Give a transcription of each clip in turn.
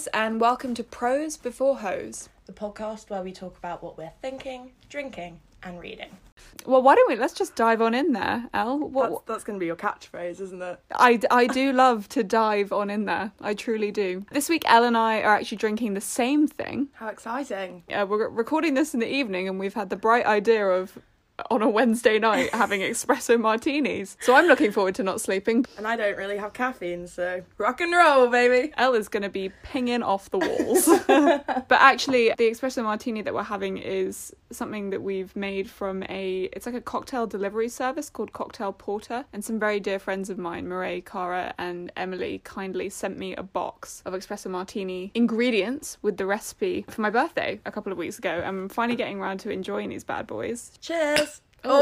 guys, and welcome to Pros Before Hoes. The podcast where we talk about what we're thinking, drinking, and reading. Well, why don't we, let's just dive on in there, Elle. That's going to be your catchphrase, isn't it? I do love to dive on in there. I truly do. This week, Elle and I are actually drinking the same thing. How exciting. We're recording this in the evening, and we've had the bright idea of, on a Wednesday night, having espresso martinis. So I'm looking forward to not sleeping. And I don't really have caffeine, so rock and roll, baby. Elle is going to be pinging off the walls. But actually, the espresso martini that we're having is something that we've made from it's like a cocktail delivery service called Cocktail Porter. And some very dear friends of mine, Marae, Cara and Emily, kindly sent me a box of espresso martini ingredients with the recipe for my birthday a couple of weeks ago. I'm finally getting around to enjoying these bad boys. Cheers.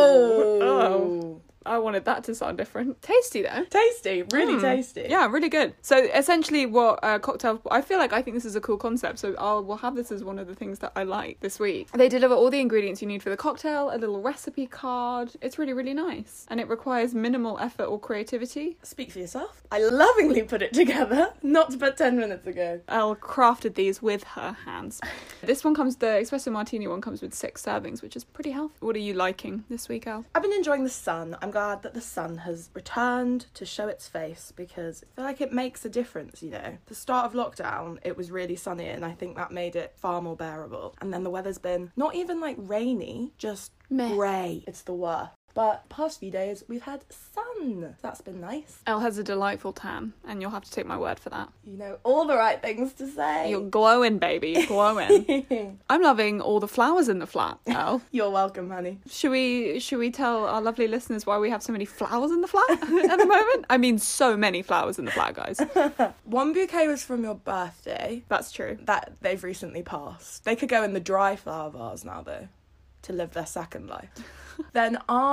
Oh. I wanted that to sound different. Tasty though. Tasty, really tasty. Yeah, really good. So essentially what cocktail, I think this is a cool concept, so we'll have this as one of the things that I like this week. They deliver all the ingredients you need for the cocktail, a little recipe card. It's really, really nice. And it requires minimal effort or creativity. Speak for yourself. I lovingly put it together, not but 10 minutes ago. Elle crafted these with her hands. The espresso martini one comes with 6 servings, which is pretty healthy. What are you liking this week, Elle? I've been enjoying the sun. I'm glad that the sun has returned to show its face because I feel like it makes a difference, you know. The start of lockdown, it was really sunny and I think that made it far more bearable. And then the weather's been not even like rainy, just grey. It's the worst. But past few days, we've had sun. That's been nice. Elle has a delightful tan, and you'll have to take my word for that. You know all the right things to say. You're glowing, baby. You're glowing. I'm loving all the flowers in the flat, Elle. You're welcome, honey. Should we tell our lovely listeners why we have so many flowers in the flat at the moment? I mean, so many flowers in the flat, guys. One bouquet was from your birthday. That's true. That they've recently passed. They could go in the dry flower vase now, though, to live their second life. Then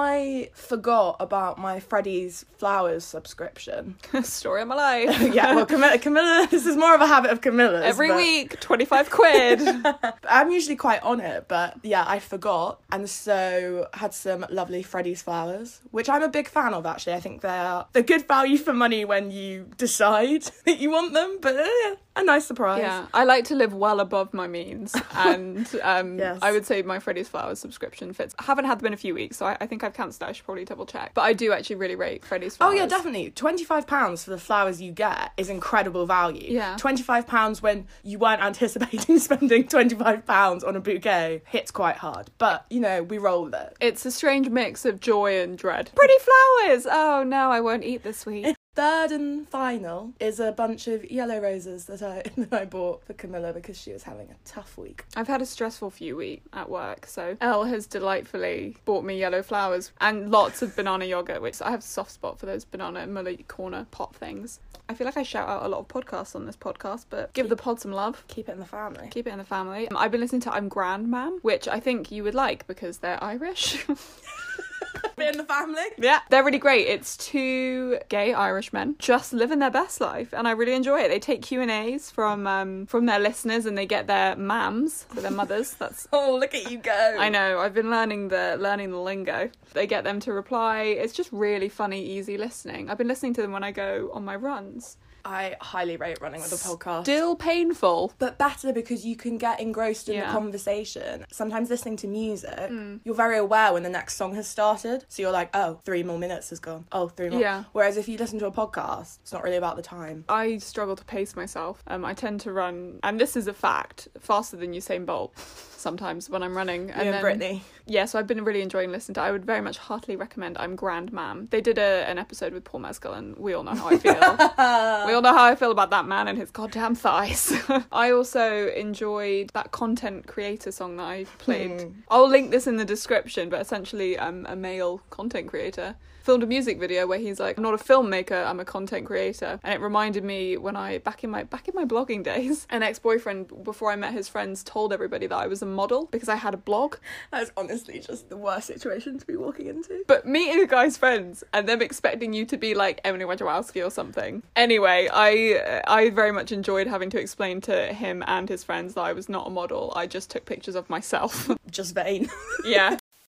I forgot about my Freddy's Flowers subscription. Story of my life. Yeah, well, Camilla, this is more of a habit of Camilla's. Every week, 25 quid. I'm usually quite on it, but yeah, I forgot. And so had some lovely Freddy's Flowers, which I'm a big fan of, actually. I think they're good value for money when you decide that you want them, but a nice surprise. Yeah, I like to live well above my means, and yes. I would say my Freddy's Flowers subscription fits. I haven't had them in a few weeks, so I think I've cancelled. I should probably double check. But I do actually really rate Freddy's Flowers. Oh yeah, definitely. £25 for the flowers you get is incredible value. Yeah. £25 when you weren't anticipating spending £25 on a bouquet hits quite hard. But, you know, we roll with it. It's a strange mix of joy and dread. Pretty flowers! Oh no, I won't eat this week. Third and final is a bunch of yellow roses that I bought for Camilla because she was having a tough week. I've had a stressful few weeks at work, so Elle has delightfully bought me yellow flowers and lots of banana yogurt, which I have a soft spot for those banana Muller corner pot things. I feel like I shout out a lot of podcasts on this podcast, but give the pod some love. Keep it in the family. Keep it in the family. I've been listening to I'm Grand Mam, which I think you would like because they're Irish. Bit in the family. Yeah, they're really great. It's 2 gay Irish men just living their best life, and I really enjoy it. They take Q&As from their listeners, and they get their mams, so their mothers. That's oh, look at you go. I know. I've been learning the lingo. They get them to reply. It's just really funny, easy listening. I've been listening to them when I go on my runs. I highly rate running with a podcast. Still painful. But better because you can get engrossed in the conversation. Sometimes listening to music, you're very aware when the next song has started. So you're like, oh, 3 more minutes has gone. Oh, 3 more. Yeah. Whereas if you listen to a podcast, it's not really about the time. I struggle to pace myself. I tend to run, and this is a fact, faster than Usain Bolt sometimes when I'm running. And then Brittany. Yeah, so I've been really enjoying listening to. I would very much heartily recommend I'm Grand Mam. They did an episode with Paul Mescal, and we all know how I feel. We all know how I feel about that man and his goddamn thighs. I also enjoyed that content creator song that I played. I'll link this in the description, but essentially a male content creator filmed a music video where he's like, I'm not a filmmaker, I'm a content creator. And it reminded me when back in my blogging days, an ex-boyfriend, before I met his friends, told everybody that I was a model because I had a blog. That is honestly just the worst situation to be walking into. But meeting a guy's friends and them expecting you to be like Emily Wojciechowski or something. Anyway, I very much enjoyed having to explain to him and his friends that I was not a model. I just took pictures of myself. Just vain. Yeah.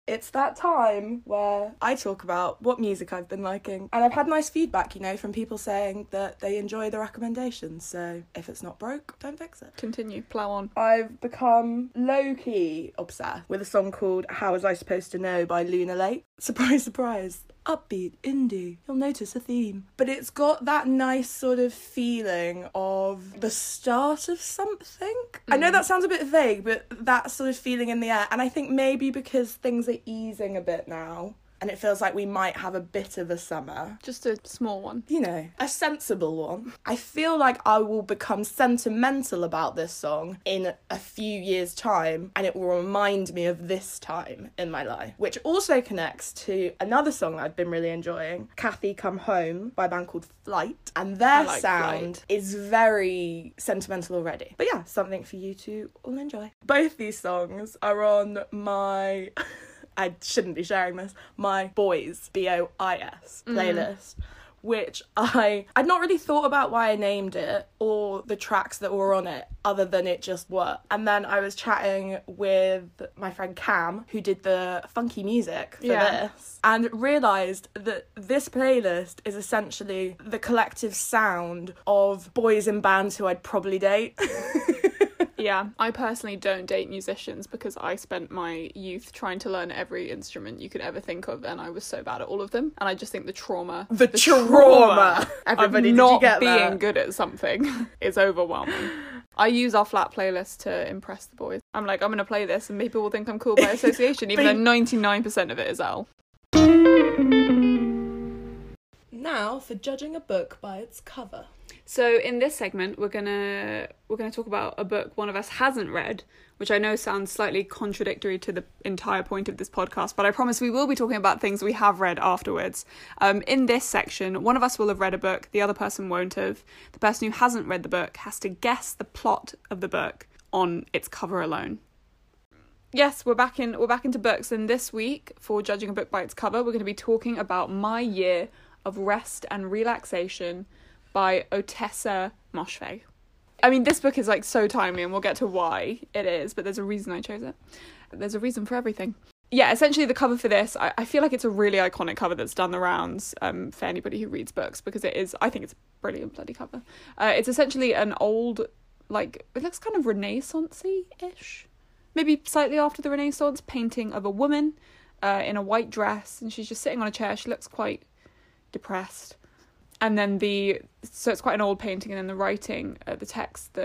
It's that time where I talk about what music I've been liking. And I've had nice feedback, you know, from people saying that they enjoy the recommendations. So if it's not broke, don't fix it. Continue, plough on. I've become low-key obsessed with a song called How Was I Supposed to Know by Luna Lake. Surprise, surprise. Upbeat, indie, you'll notice a theme. But it's got that nice sort of feeling of the start of something. I know that sounds a bit vague, but that sort of feeling in the air. And I think maybe because things are easing a bit now, and it feels like we might have a bit of a summer. Just a small one. You know, a sensible one. I feel like I will become sentimental about this song in a few years' time, and it will remind me of this time in my life, which also connects to another song that I've been really enjoying, Kathy Come Home, by a band called Flight, and their sound is very sentimental already. But yeah, something for you to all enjoy. Both these songs are on my... I shouldn't be sharing this, my Boys, BOIS playlist, which I'd not really thought about why I named it or the tracks that were on it, other than it just worked. And then I was chatting with my friend Cam, who did the funky music for this, and realised that this playlist is essentially the collective sound of boys in bands who I'd probably date. Yeah, I personally don't date musicians because I spent my youth trying to learn every instrument you could ever think of, and I was so bad at all of them. And I just think the trauma. Everybody, of not being good at something is overwhelming. I use our flat playlist to impress the boys. I'm like, I'm going to play this and people will think I'm cool by association, even though 99% of it is L. Now for judging a book by its cover. So in this segment, we're gonna talk about a book one of us hasn't read, which I know sounds slightly contradictory to the entire point of this podcast, but I promise we will be talking about things we have read afterwards. In this section, one of us will have read a book, the other person won't have. The person who hasn't read the book has to guess the plot of the book on its cover alone. Yes, we're back into books, and this week, for judging a book by its cover, we're going to be talking about My Year of Rest and Relaxation by Ottessa Moshfegh. I mean, this book is like so timely, and we'll get to why it is, but there's a reason I chose it. There's a reason for everything. Yeah, essentially the cover for this, I feel like it's a really iconic cover that's done the rounds for anybody who reads books, because I think it's a brilliant bloody cover. It's essentially an old, like, it looks kind of Renaissance-y-ish, maybe slightly after the Renaissance, painting of a woman in a white dress, and she's just sitting on a chair. She looks quite depressed. And then so it's quite an old painting, and then the writing, the text,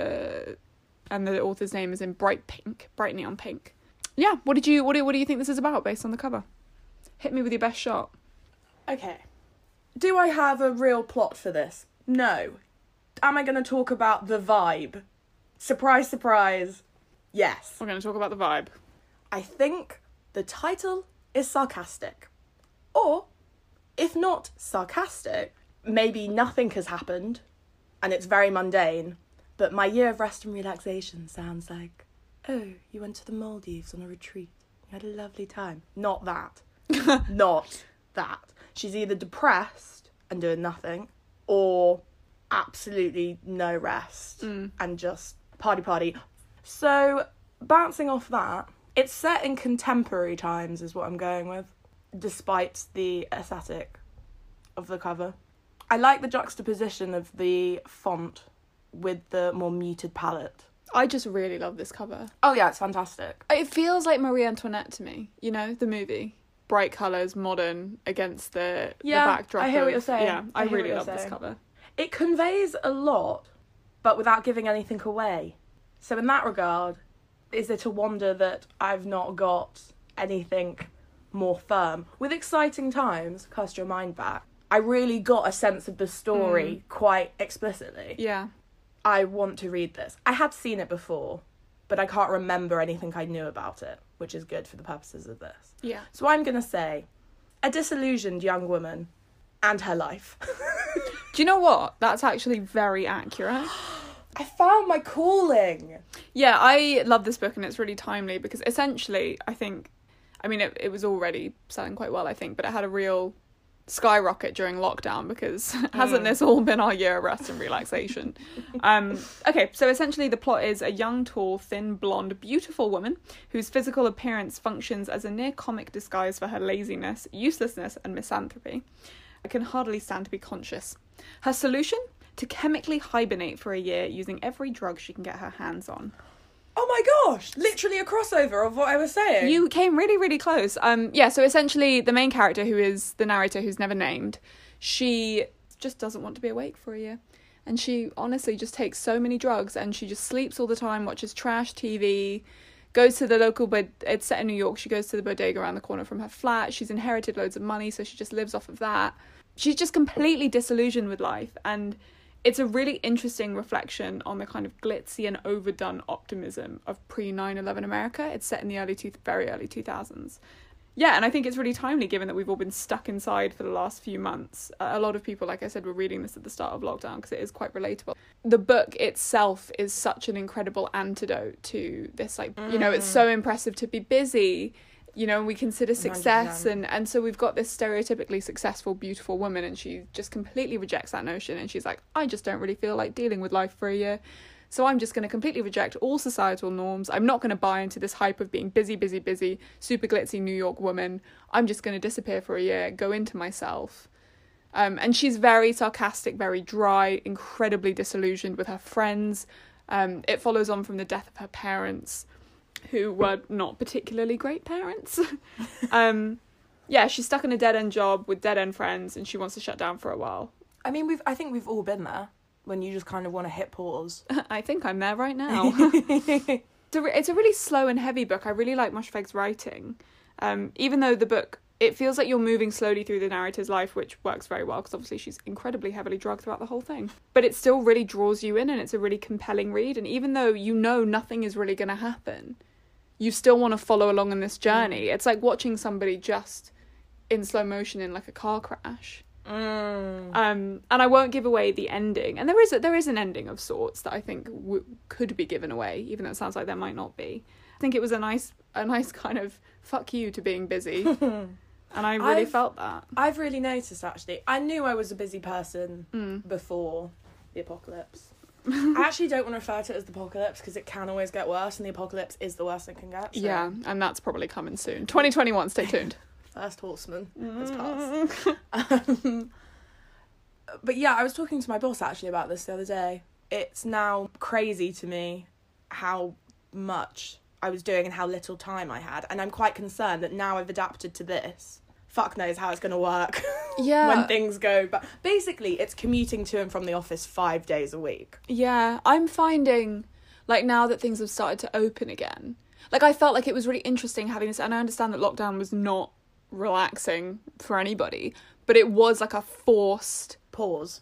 and the author's name is in bright neon pink. Yeah, what do you think this is about based on the cover? Hit me with your best shot. Okay. Do I have a real plot for this? No. Am I going to talk about the vibe? Surprise, surprise. Yes. We're going to talk about the vibe. I think the title is sarcastic. Or, if not sarcastic, maybe nothing has happened and it's very mundane, but My Year of Rest and Relaxation sounds like, oh, you went to the Maldives on a retreat. You had a lovely time. Not that. Not that. She's either depressed and doing nothing, or absolutely no rest and just party. So, bouncing off that, it's set in contemporary times is what I'm going with, despite the aesthetic of the cover. I like the juxtaposition of the font with the more muted palette. I just really love this cover. Oh yeah, it's fantastic. It feels like Marie Antoinette to me, you know, the movie. Bright colours, modern, against the backdrop. I hear what you're saying. Yeah, I really love this cover. It conveys a lot, but without giving anything away. So in that regard, is it a wonder that I've not got anything more firm? With Exciting Times, cast your mind back, I really got a sense of the story quite explicitly. Yeah. I want to read this. I had seen it before, but I can't remember anything I knew about it, which is good for the purposes of this. Yeah. So I'm going to say, a disillusioned young woman and her life. Do you know what? That's actually very accurate. I found my calling. Yeah, I love this book, and it's really timely because essentially, I think, I mean, it was already selling quite well, I think, but it had a real skyrocket during lockdown, because hasn't this all been our year of rest and relaxation? Okay, so essentially the plot is a young, tall, thin, blonde, beautiful woman whose physical appearance functions as a near comic disguise for her laziness, uselessness, and misanthropy. I can hardly stand to be conscious. Her solution? To chemically hibernate for a year using every drug she can get her hands on. Oh my gosh, literally a crossover of what I was saying. You came really, really close. So essentially the main character, who is the narrator who's never named, she just doesn't want to be awake for a year. And she honestly just takes so many drugs, and she just sleeps all the time, watches trash TV, goes to the local, it's set in New York, she goes to the bodega around the corner from her flat. She's inherited loads of money, so she just lives off of that. She's just completely disillusioned with life, and it's a really interesting reflection on the kind of glitzy and overdone optimism of pre-9/11 America. It's set in the very early 2000s. Yeah, and I think it's really timely given that we've all been stuck inside for the last few months. A lot of people, like I said, were reading this at the start of lockdown because it is quite relatable. The book itself is such an incredible antidote to this, it's so impressive to be busy. We consider success, 100%. and so we've got this stereotypically successful, beautiful woman, and she just completely rejects that notion, and she's like, I just don't really feel like dealing with life for a year, so I'm just going to completely reject all societal norms. I'm not going to buy into this hype of being busy, super glitzy New York woman. I'm just going to disappear for a year, go into myself. And she's very sarcastic, very dry, incredibly disillusioned with her friends. It follows on from the death of her parents, who were not particularly great parents. She's stuck in a dead-end job with dead-end friends, and she wants to shut down for a while. I mean, I think we've all been there, when you just kind of want to hit pause. I think I'm there right now. It's a really slow and heavy book. I really like Mosfegh's writing. Even though the book, it feels like you're moving slowly through the narrator's life, which works very well, because obviously she's incredibly heavily drugged throughout the whole thing. But it still really draws you in, and it's a really compelling read. And even though nothing is really going to happen, you still want to follow along in this journey. It's like watching somebody just in slow motion in like a car crash. And I won't give away the ending. And there is an ending of sorts that I think could be given away, even though it sounds like there might not be. I think it was a nice kind of fuck you to being busy. And I really felt that. I've really noticed, actually. I knew I was a busy person before the apocalypse. I actually don't want to refer to it as the apocalypse because it can always get worse, and the apocalypse is the worst it can get. So. Yeah, and that's probably coming soon. 2021, stay tuned. First horseman has passed. But yeah, I was talking to my boss actually about this the other day. It's now crazy to me how much I was doing and how little time I had, and I'm quite concerned that now I've adapted to this. Fuck knows how it's going to work. Yeah. When things go. But basically, it's commuting to and from the office 5 days a week. Yeah, I'm finding, like, now that things have started to open again, like, I felt like it was really interesting having this, and I understand that lockdown was not relaxing for anybody, but it was like a forced pause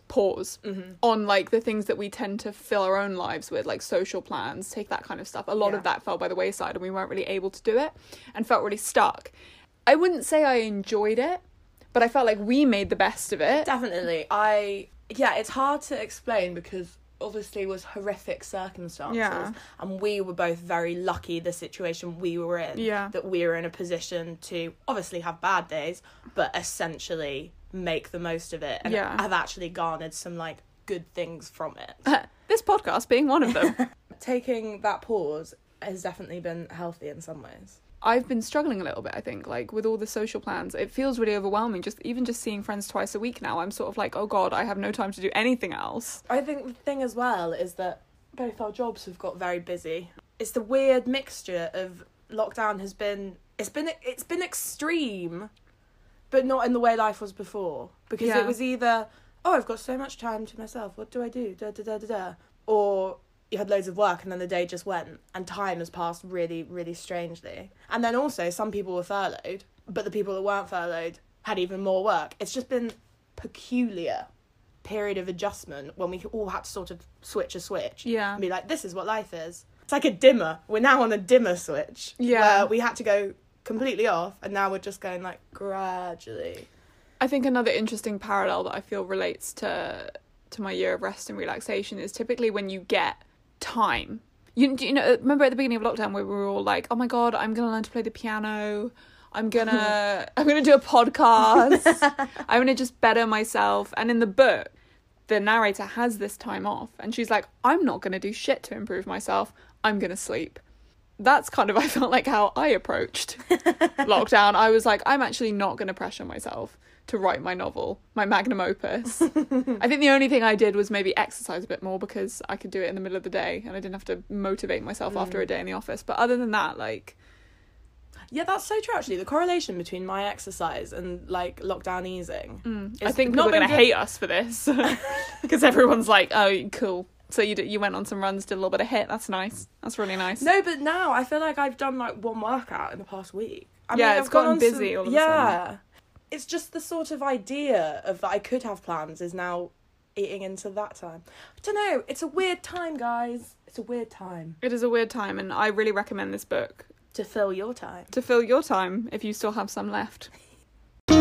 on like the things that we tend to fill our own lives with, like social plans, take that kind of stuff. A lot of that fell by the wayside, and we weren't really able to do it, and felt really stuck. I wouldn't say I enjoyed it, but I felt like we made the best of it. Definitely. It's hard to explain because obviously it was horrific circumstances, and we were both very lucky the situation we were in, that we were in a position to obviously have bad days but essentially make the most of it, and have actually garnered some like good things from it. This podcast being one of them. Taking that pause has definitely been healthy in some ways. I've been struggling a little bit, I think, like with all the social plans. It feels really overwhelming. Just seeing friends twice a week now, I'm sort of like, oh God, I have no time to do anything else. I think the thing as well is that both our jobs have got very busy. It's the weird mixture of lockdown has been it's been extreme, but not in the way life was before. Because it was either, oh, I've got so much time to myself, what do I do? Da da da da da. Or you had loads of work and then the day just went and time has passed really, really strangely. And then also some people were furloughed, but the people that weren't furloughed had even more work. It's just been peculiar period of adjustment when we all had to sort of switch a switch. Yeah. And be like, this is what life is. It's like a dimmer. We're now on a dimmer switch. Yeah. Where we had to go completely off and now we're just going like gradually. I think another interesting parallel that I feel relates to my year of rest and relaxation is typically when you get time. You know, remember at the beginning of lockdown where we were all like, oh my God, I'm going to learn to play the piano. I'm gonna do a podcast. I'm gonna just better myself. And in the book, the narrator has this time off, and she's like, I'm not gonna do shit to improve myself. I'm gonna sleep. That's kind of, I felt like, how I approached lockdown. I was like, I'm actually not gonna pressure myself to write my novel, my magnum opus. I think the only thing I did was maybe exercise a bit more because I could do it in the middle of the day and I didn't have to motivate myself after a day in the office. But other than that, like... Yeah, that's so true, actually. The correlation between my exercise and, like, lockdown easing. I think people are going to hate us for this. Because everyone's like, oh, cool. So you went on some runs, did a little bit of HIIT. That's nice. That's really nice. No, but now I feel like I've done, like, one workout in the past week. It's gotten busy all of a sudden. Yeah. It's just the sort of idea of that I could have plans is now eating into that time. I don't know. It's a weird time, guys. It's a weird time. It is a weird time, and I really recommend this book. To fill your time. To fill your time, if you still have some left. Elle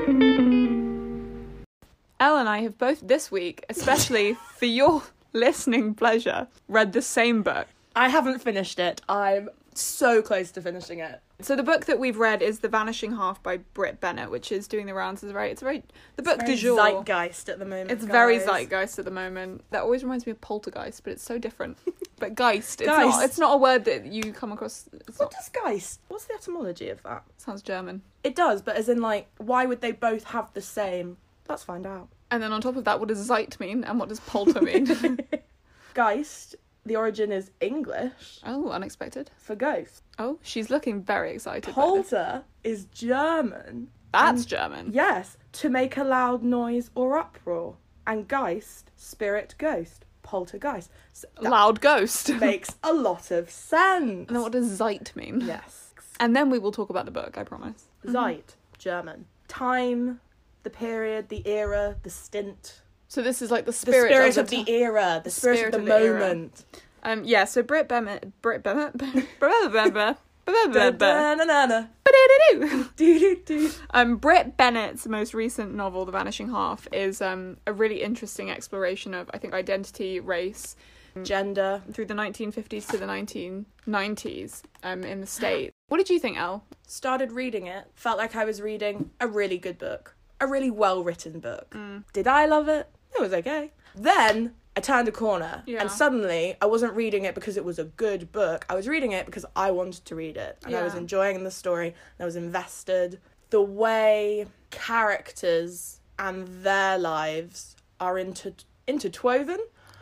and I have both this week, especially for your listening pleasure, read the same book. I haven't finished it. I'm so close to finishing it. So the book that we've read is The Vanishing Half by Brit Bennett, which is doing the rounds. The book du jour. Zeitgeist at the moment. It's very zeitgeist at the moment. That always reminds me of poltergeist, but it's so different. But geist, it's not a word that you come across. Does geist? What's the etymology of that? Sounds German. It does, but as in, like, why would they both have the same? Let's find out. And then on top of that, what does Zeit mean and what does polter mean? Geist, the origin is English. Oh, unexpected. For ghost. Oh, she's looking very excited. Polter is German. That's German. Yes, to make a loud noise or uproar. And Geist, spirit, ghost. Poltergeist. So loud ghost. Makes a lot of sense. And then what does Zeit mean? Yes. And then we will talk about the book, I promise. Zeit, German. Time, the period, the era, the stint. So this is like the spirit of the era, the spirit of the moment. Yeah, so Brit Bennett. Brit Bennett's most recent novel, The Vanishing Half, is a really interesting exploration of, I think, identity, race, gender through the 1950s to the 1990s in the States. What did you think, Elle? Started reading it, felt like I was reading a really good book, a really well-written book. Did I love it? It was okay. Then I turned a corner and suddenly I wasn't reading it because it was a good book. I was reading it because I wanted to read it and I was enjoying the story and I was invested. The way characters and their lives are intertwined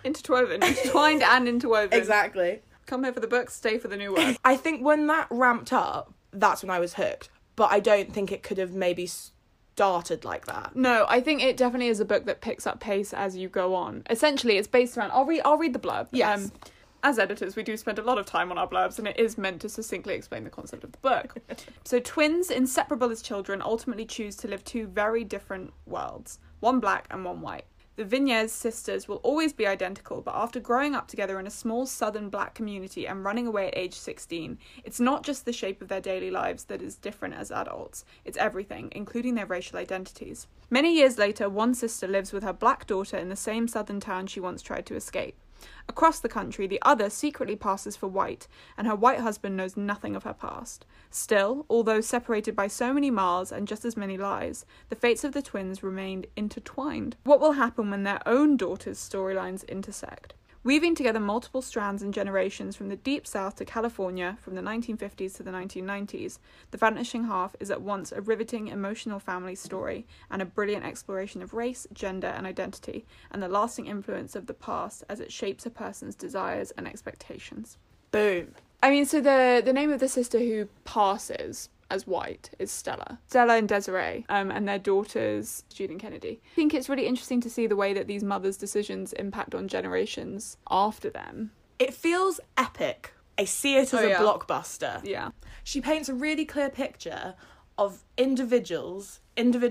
and interwoven. Exactly. Come here for the book, stay for the new work. I think when that ramped up, that's when I was hooked. But I don't think it could have maybe started like that. No, I think it definitely is a book that picks up pace as you go on. Essentially, it's based around... I'll read the blurb. Yes. As editors, we do spend a lot of time on our blurbs, and it is meant to succinctly explain the concept of the book. So twins, inseparable as children, ultimately choose to live two very different worlds, one black and one white. The Vignez sisters will always be identical, but after growing up together in a small southern black community and running away at age 16, it's not just the shape of their daily lives that is different as adults, it's everything, including their racial identities. Many years later, one sister lives with her black daughter in the same southern town she once tried to escape. Across the country, the other secretly passes for white, and her white husband knows nothing of her past. Still, although separated by so many miles and just as many lies, the fates of the twins remained intertwined. What will happen when their own daughters' storylines intersect? Weaving together multiple strands and generations from the Deep South to California, from the 1950s to the 1990s, The Vanishing Half is at once a riveting emotional family story and a brilliant exploration of race, gender and identity, and the lasting influence of the past as it shapes a person's desires and expectations. Boom. I mean, so the name of the sister who passes as white is Stella and Desiree, and their daughters, Jude and Kennedy. I think it's really interesting to see the way that these mothers' decisions impact on generations after them. It feels epic. I see it as a blockbuster. Yeah. She paints a really clear picture of individuals'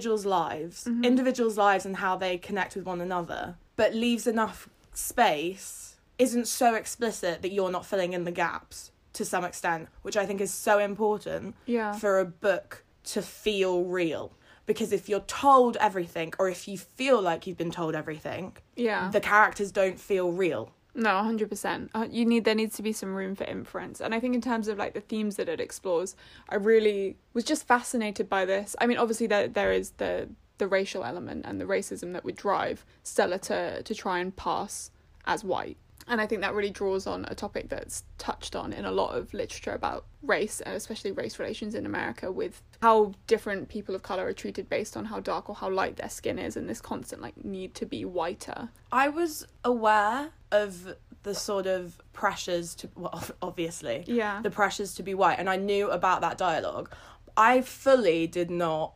lives, individuals' lives and how they connect with one another, but leaves enough space, isn't so explicit that you're not filling in the gaps to some extent, which I think is so important for a book to feel real. Because if you're told everything, or if you feel like you've been told everything, the characters don't feel real. No, 100%. There needs to be some room for inference. And I think in terms of like the themes that it explores, I really was just fascinated by this. I mean, obviously there is the racial element and the racism that would drive Stella to try and pass as white. And I think that really draws on a topic that's touched on in a lot of literature about race, and especially race relations in America, with how different people of colour are treated based on how dark or how light their skin is, and this constant like need to be whiter. I was aware of the sort of pressures to, well, obviously, the pressures to be white, and I knew about that dialogue. I fully did not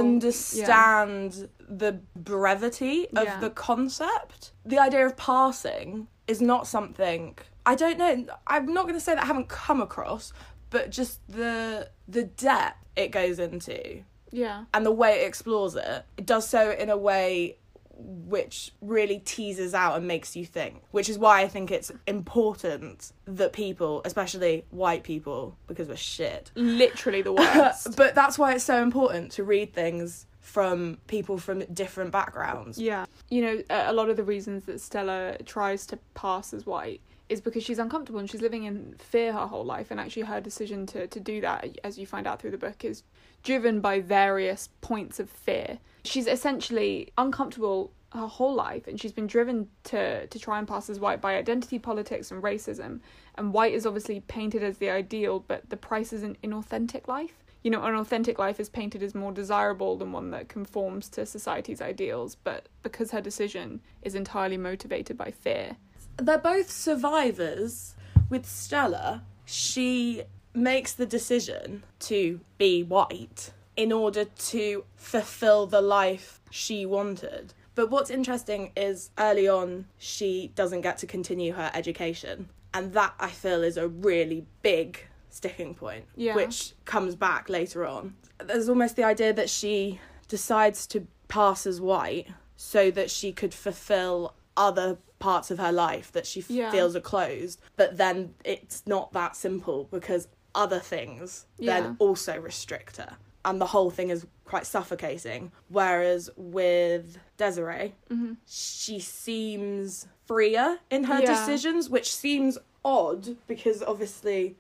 understand the brevity of the concept. The idea of passing is not something, I don't know, I'm not going to say that I haven't come across, but just the depth it goes into. Yeah. And the way it explores it does so in a way which really teases out and makes you think, which is why I think it's important that people, especially white people, because we're shit, literally the worst, but that's why it's so important to read things from people from different backgrounds. Yeah. You know, a lot of the reasons that Stella tries to pass as white is because she's uncomfortable and she's living in fear her whole life, and actually her decision to do that, as you find out through the book, is driven by various points of fear. She's essentially uncomfortable her whole life, and she's been driven to try and pass as white by identity politics and racism, and white is obviously painted as the ideal, but the price is an inauthentic life. You know, an authentic life is painted as more desirable than one that conforms to society's ideals, but because her decision is entirely motivated by fear. They're both survivors. With Stella, she makes the decision to be white in order to fulfill the life she wanted. But what's interesting is early on, she doesn't get to continue her education. And that, I feel, is a really big sticking point, which comes back later on. There's almost the idea that she decides to pass as white so that she could fulfill other parts of her life that she feels are closed, but then it's not that simple, because other things then also restrict her, and the whole thing is quite suffocating. Whereas with Desiree, she seems freer in her decisions, which seems odd, because obviously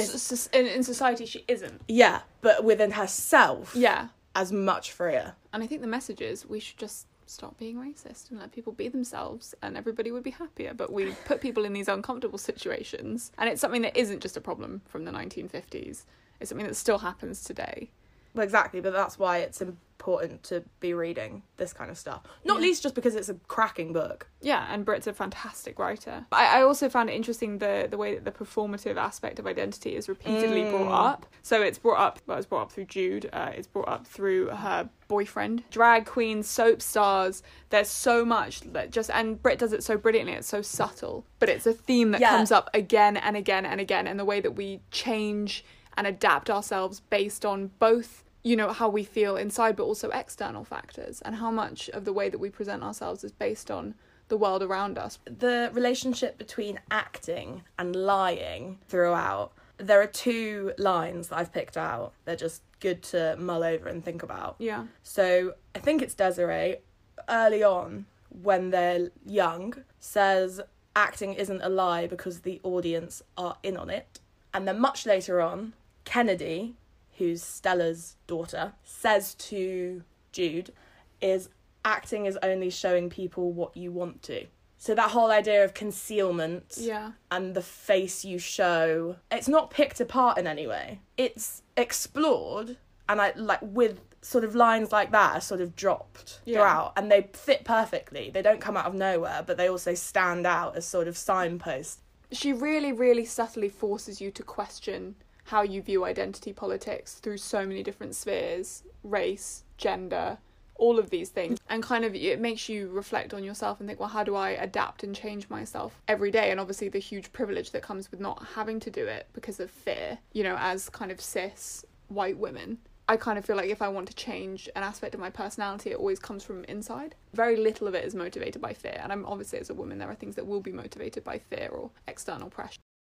in society she isn't. Yeah, but within herself, as much freer. And I think the message is we should just stop being racist and let people be themselves, and everybody would be happier. But we put people in these uncomfortable situations, and it's something that isn't just a problem from the 1950s. It's something that still happens today. Well, exactly, but that's why it's important to be reading this kind of stuff. Not least just because it's a cracking book. Yeah, and Britt's a fantastic writer. I also found it interesting the way that the performative aspect of identity is repeatedly brought up. So it's brought up through Jude, it's brought up through her boyfriend, drag queens, soap stars. There's so much that and Britt does it so brilliantly. It's so subtle, but it's a theme that comes up again and again and again, and the way that we change and adapt ourselves based on both, you know, how we feel inside, but also external factors, and how much of the way that we present ourselves is based on the world around us. The relationship between acting and lying throughout, there are two lines that I've picked out. They're just good to mull over and think about. Yeah. So I think it's Desiree, early on, when they're young, says acting isn't a lie because the audience are in on it. And then much later on, Kennedy, who's Stella's daughter, says to Jude, is acting is only showing people what you want to. So that whole idea of concealment and the face you show, it's not picked apart in any way. It's explored, and with sort of lines like that are sort of dropped throughout, and they fit perfectly. They don't come out of nowhere, but they also stand out as sort of signposts. She really, really subtly forces you to question how you view identity politics through so many different spheres, race, gender, all of these things. And kind of it makes you reflect on yourself and think, well, how do I adapt and change myself every day? And obviously the huge privilege that comes with not having to do it because of fear, you know, as kind of cis white women. I kind of feel like if I want to change an aspect of my personality, it always comes from inside. Very little of it is motivated by fear. And I'm obviously, as a woman, there are things that will be motivated by fear or external pressure.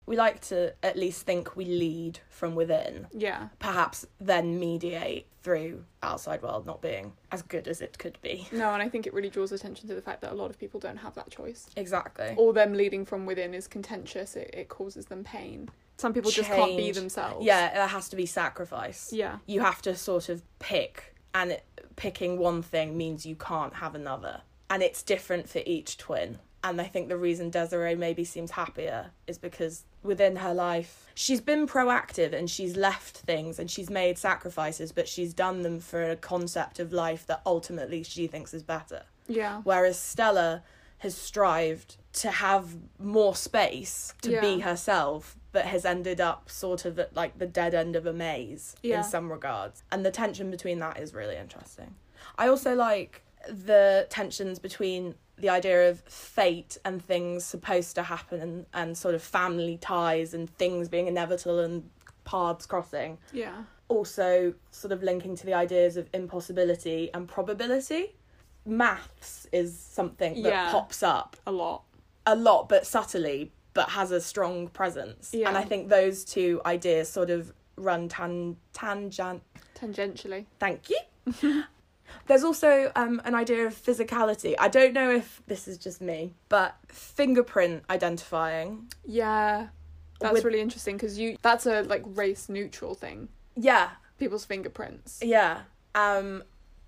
We like to at least think we lead from within. Yeah. Perhaps then mediate through outside world not being as good as it could be. No, and I think it really draws attention to the fact that a lot of people don't have that choice. Exactly. Or them leading from within is contentious. It causes them pain. Some people just can't be themselves. Yeah, there has to be sacrifice. Yeah. You have to sort of pick, and picking one thing means you can't have another. And it's different for each twin. And I think the reason Desiree maybe seems happier is because within her life, she's been proactive and she's left things and she's made sacrifices, but she's done them for a concept of life that ultimately she thinks is better. Yeah. Whereas Stella has strived to have more space to be herself, but has ended up sort of at like the dead end of a maze in some regards. And the tension between that is really interesting. I also like the tensions between the idea of fate and things supposed to happen and sort of family ties and things being inevitable and paths crossing. Yeah. Also sort of linking to the ideas of impossibility and probability. Maths is something that pops up a lot, but subtly, but has a strong presence. Yeah. And I think those two ideas sort of run tangentially. Thank you. There's also an idea of physicality. I don't know if this is just me, but fingerprint identifying. Yeah, that's really interesting because that's a like race neutral thing. Yeah, people's fingerprints. Yeah, and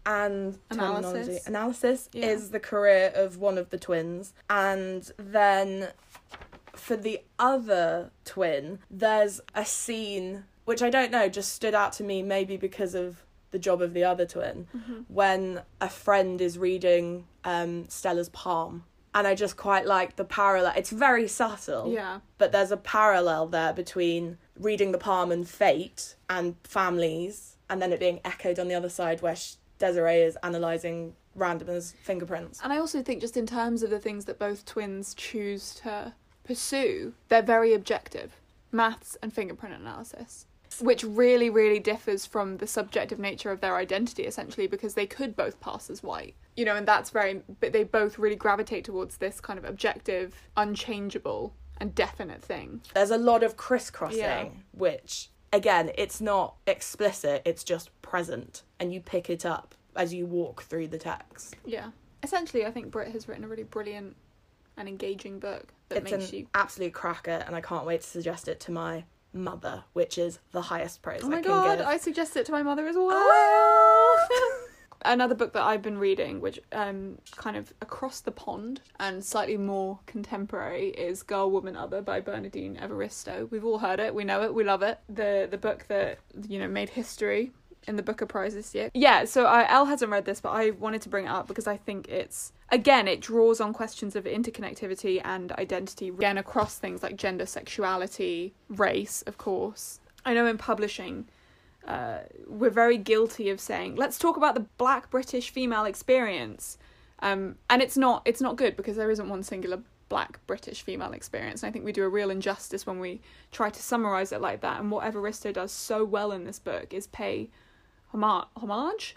analysis is the career of one of the twins, and then for the other twin, there's a scene which I don't know, just stood out to me maybe because of the job of the other twin, when a friend is reading Stella's palm. And I just quite like the parallel. It's very subtle. Yeah. But there's a parallel there between reading the palm and fate and families, and then it being echoed on the other side where Desiree is analysing randomers' fingerprints. And I also think just in terms of the things that both twins choose to pursue, they're very objective. Maths and fingerprint analysis. Which really, really differs from the subjective nature of their identity, essentially, because they could both pass as white. You know, and but they both really gravitate towards this kind of objective, unchangeable, and definite thing. There's a lot of crisscrossing, which, again, it's not explicit, it's just present, and you pick it up as you walk through the text. Yeah. Essentially, I think Brit has written a really brilliant and engaging book that makes you... It's an absolute cracker, and I can't wait to suggest it to my mother, which is the highest praise I can give. Oh my god, I suggest it to my mother as well. Another book that I've been reading, which kind of across the pond and slightly more contemporary, is Girl, Woman, Other by Bernardine Evaristo. We've all heard it, we know it, we love it. The book that, you know, made history in the Booker Prize this year. Yeah, so Elle hasn't read this, but I wanted to bring it up because I think it draws on questions of interconnectivity and identity, again, across things like gender, sexuality, race, of course. I know in publishing, we're very guilty of saying, let's talk about the Black British female experience. And it's not good because there isn't one singular Black British female experience. And I think we do a real injustice when we try to summarise it like that. And what Evaristo does so well in this book is pay homage.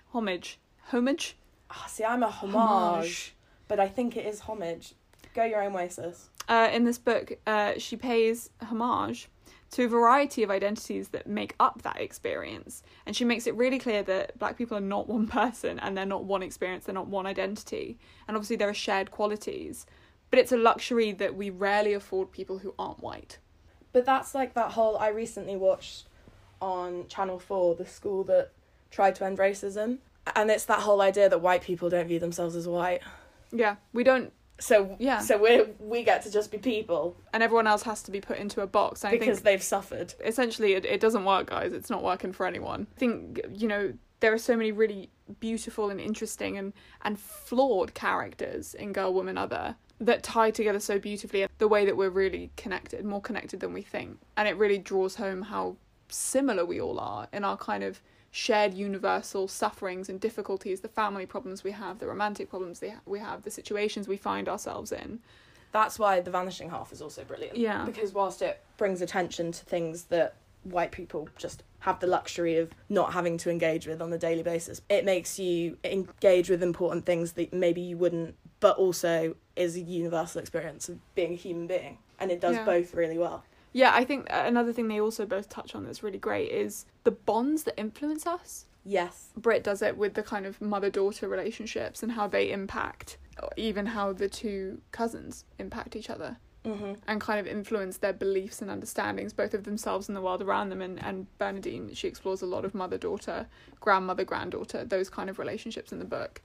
Oh, see, I'm a homage, but I think it is homage. Go your own way, sis. In this book, she pays homage to a variety of identities that make up that experience. And she makes it really clear that Black people are not one person and they're not one experience, they're not one identity. And obviously there are shared qualities. But it's a luxury that we rarely afford people who aren't white. But that's like that whole... I recently watched on Channel 4, the school that tried to end racism. And it's that whole idea that white people don't view themselves as white. Yeah, we don't... So we get to just be people. And everyone else has to be put into a box. And because they've suffered. Essentially, it doesn't work, guys. It's not working for anyone. I think, you know, there are so many really beautiful and interesting and flawed characters in Girl, Woman, Other that tie together so beautifully. The way that we're really connected, more connected than we think. And it really draws home how similar we all are in our kind of shared universal sufferings and difficulties, the family problems we have, the romantic problems we have, the situations we find ourselves in. That's why The Vanishing Half is also brilliant. Yeah. Because whilst it brings attention to things that white people just have the luxury of not having to engage with on a daily basis, it makes you engage with important things that maybe you wouldn't, but also is a universal experience of being a human being. And it does both really well. Yeah, I think another thing they also both touch on that's really great is the bonds that influence us. Yes. Brit does it with the kind of mother-daughter relationships and how they impact, or even how the two cousins impact each other. Mm-hmm. And kind of influence their beliefs and understandings, both of themselves and the world around them. And Bernadine, she explores a lot of mother-daughter, grandmother-granddaughter, those kind of relationships in the book.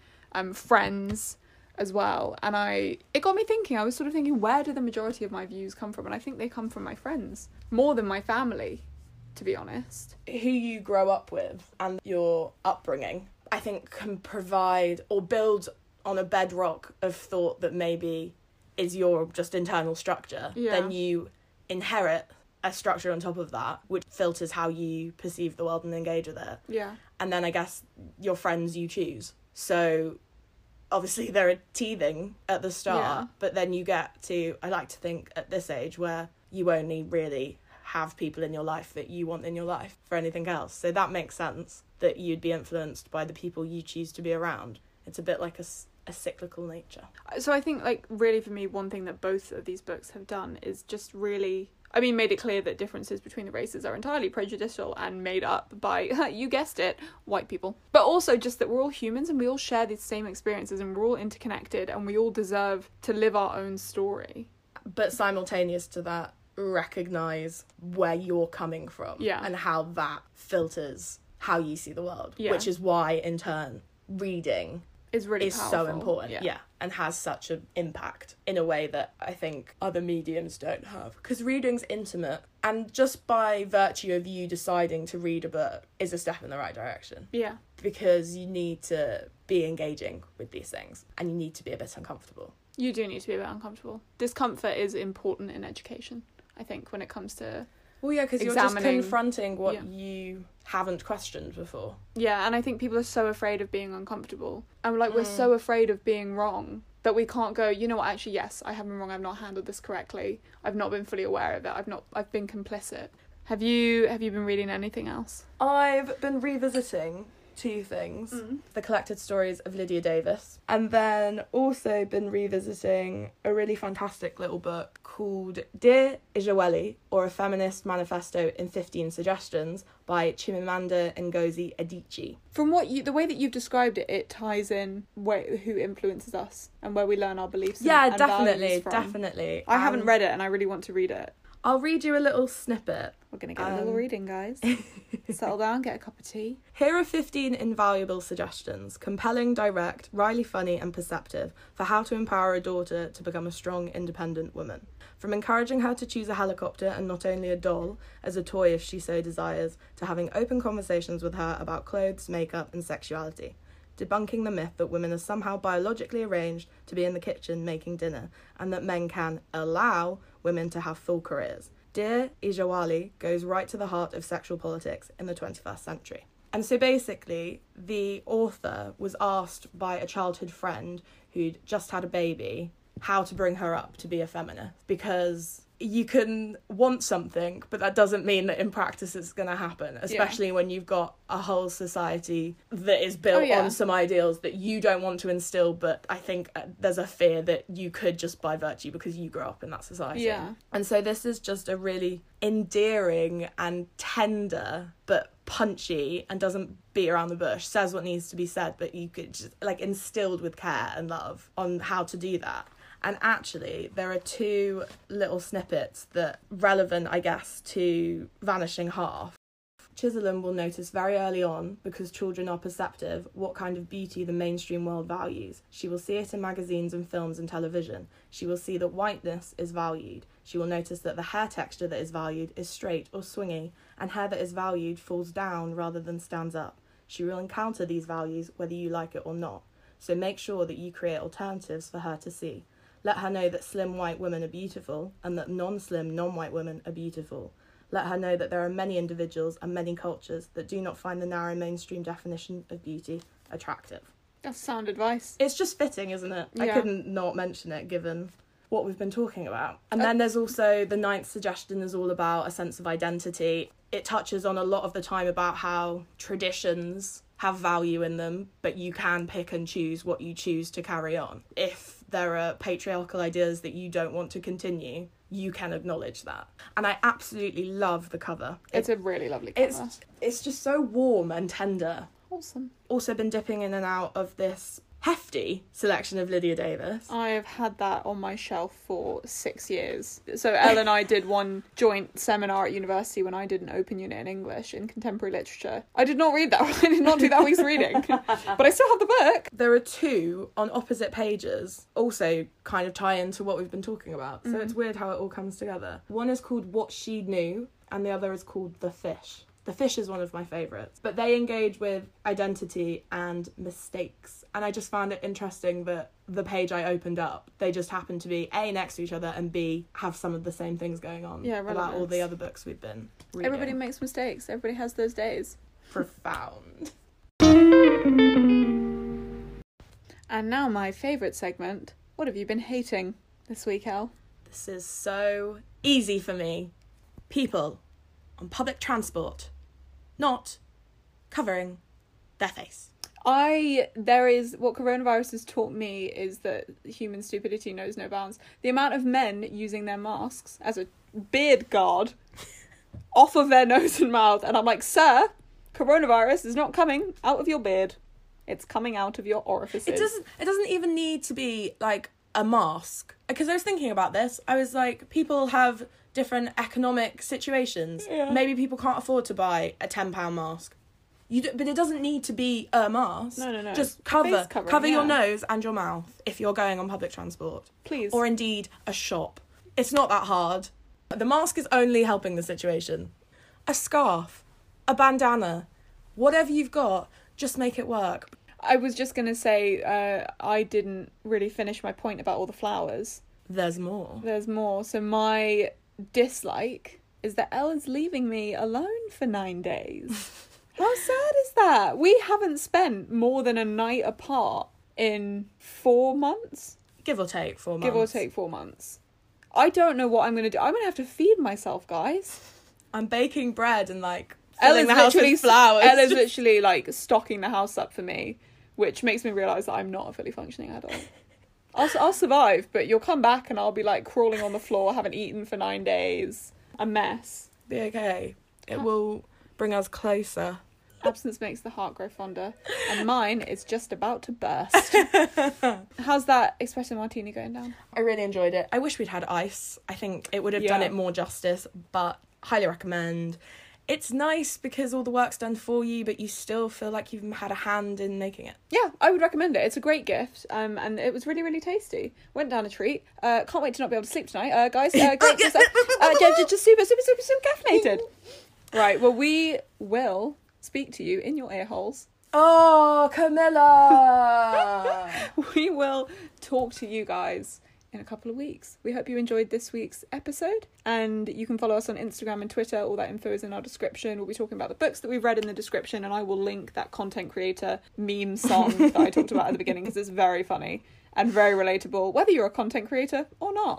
Friends as well. And it got me thinking, I was sort of thinking, where do the majority of my views come from? And I think they come from my friends, more than my family, to be honest. Who you grow up with and your upbringing, I think, can provide or build on a bedrock of thought that maybe is your just internal structure. Yeah. Then you inherit a structure on top of that, which filters how you perceive the world and engage with it. Yeah. And then I guess your friends you choose. So obviously they're teething at the start, but then you get to, I like to think at this age, where you only really have people in your life that you want in your life for anything else. So that makes sense that you'd be influenced by the people you choose to be around. It's a bit like a cyclical nature. So I think, like, really for me, one thing that both of these books have done is just really, I mean, made it clear that differences between the races are entirely prejudicial and made up by, you guessed it, white people. But also just that we're all humans and we all share these same experiences and we're all interconnected and we all deserve to live our own story. But simultaneous to that, recognise where you're coming from, and how that filters how you see the world, which is why, in turn, reading is really so important, and has such an impact in a way that I think other mediums don't have. Because reading's intimate, and just by virtue of you deciding to read a book is a step in the right direction. Yeah. Because you need to be engaging with these things, and you need to be a bit uncomfortable. You do need to be a bit uncomfortable. Discomfort is important in education, I think, when it comes to well, yeah, because you're just confronting what you haven't questioned before. Yeah, and I think people are so afraid of being uncomfortable. And we're so afraid of being wrong that we can't go, you know what, actually, yes, I have been wrong, I've not handled this correctly, I've not been fully aware of it, I've been complicit. Have you been reading anything else? I've been revisiting two things. The collected stories of Lydia Davis, and then also been revisiting a really fantastic little book called Dear Ijaweli, or A Feminist Manifesto in 15 Suggestions by Chimamanda Ngozi Adichie. From the way that you've described it, it ties in who influences us and where we learn our beliefs and values from. Definitely. I haven't read it and I really want to read it. I'll read you a little snippet. We're going to get a little reading, guys. Settle down, get a cup of tea. Here are 15 invaluable suggestions, compelling, direct, wryly funny and perceptive, for how to empower a daughter to become a strong, independent woman. From encouraging her to choose a helicopter and not only a doll, as a toy if she so desires, to having open conversations with her about clothes, makeup and sexuality. Debunking the myth that women are somehow biologically arranged to be in the kitchen making dinner, and that men can allow women to have full careers. Dear Ijaweli goes right to the heart of sexual politics in the 21st century. And so basically, the author was asked by a childhood friend who'd just had a baby how to bring her up to be a feminist, because you can want something, but that doesn't mean that in practice it's going to happen, especially when you've got a whole society that is built on some ideals that you don't want to instill, but I think there's a fear that you could just by virtue because you grew up in that society. Yeah. And so this is just a really endearing and tender but punchy, and doesn't beat around the bush, says what needs to be said, but you could just instilled with care and love on how to do that. And actually, there are two little snippets that relevant, I guess, to Vanishing Half. Chiselham will notice very early on, because children are perceptive, what kind of beauty the mainstream world values. She will see it in magazines and films and television. She will see that whiteness is valued. She will notice that the hair texture that is valued is straight or swingy, and hair that is valued falls down rather than stands up. She will encounter these values whether you like it or not. So make sure that you create alternatives for her to see. Let her know that slim white women are beautiful and that non-slim, non-white women are beautiful. Let her know that there are many individuals and many cultures that do not find the narrow mainstream definition of beauty attractive. That's sound advice. It's just fitting, isn't it? Yeah. I couldn't not mention it given what we've been talking about. And then there's also the 9th suggestion is all about a sense of identity. It touches on a lot of the time about how traditions have value in them, but you can pick and choose what you choose to carry on. If there are patriarchal ideas that you don't want to continue, you can acknowledge that. And I absolutely love the cover. It's a really lovely cover. It's just so warm and tender. Awesome. Also been dipping in and out of this hefty selection of Lydia Davis. I have had that on my shelf for 6 years. So Elle and I did one joint seminar at university when I did an open unit in English in contemporary literature. I did not read that. I did not do that week's reading. But I still have the book. There are two on opposite pages, also kind of tie into what we've been talking about. So it's weird how it all comes together. One is called What She Knew, and the other is called The Fish. The Fish is one of my favourites, but they engage with identity and mistakes. And I just found it interesting that the page I opened up, they just happen to be A, next to each other, and B, have some of the same things going on about all the other books we've been reading. Everybody makes mistakes. Everybody has those days. Profound. And now my favourite segment. What have you been hating this week, Elle? This is so easy for me. People on public transport not covering their face. What coronavirus has taught me is that human stupidity knows no bounds. The amount of men using their masks as a beard guard off of their nose and mouth, and I'm like, sir, coronavirus is not coming out of your beard. It's coming out of your orifices. It doesn't even need to be like a mask. Because I was thinking about this. I was like, people have different economic situations. Yeah. Maybe people can't afford to buy a £10 mask. But it doesn't need to be a mask. No. Just cover your yeah. nose and your mouth if you're going on public transport. Please. Or indeed a shop. It's not that hard. The mask is only helping the situation. A scarf, a bandana, whatever you've got, just make it work. I was just going to say, I didn't really finish my point about all the flowers. There's more. There's more. So my dislike is that Ella's leaving me alone for 9 days. How sad is that? We haven't spent more than a night apart in 4 months. Give or take 4 months. Give or take 4 months. I don't know what I'm going to do. I'm going to have to feed myself, guys. I'm baking bread and filling the house with flowers. Ella's literally stocking the house up for me, which makes me realise that I'm not a fully functioning adult. I'll survive, but you'll come back and I'll be crawling on the floor, haven't eaten for 9 days. A mess. Be okay. It will bring us closer. Absence makes the heart grow fonder, and mine is just about to burst. How's that espresso martini going down? I really enjoyed it. I wish we'd had ice. I think it would have done it more justice, but highly recommend. It's nice because all the work's done for you, but you still feel like you've had a hand in making it. Yeah, I would recommend it. It's a great gift, and it was really, really tasty. Went down a treat. Can't wait to not be able to sleep tonight. Guys, great just super caffeinated. Right, well, we will speak to you in your ear holes. Oh, Camilla! We will talk to you guys in a couple of weeks. We hope you enjoyed this week's episode, and you can follow us on Instagram and Twitter. All that info is in our description. We'll be talking about the books that we've read in the description, and I will link that content creator meme song that I talked about at the beginning, because it's very funny and very relatable, whether you're a content creator or not.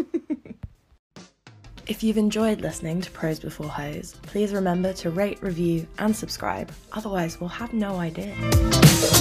If you've enjoyed listening to Pros Before Hoes, please remember to rate, review and subscribe. Otherwise, we'll have no idea.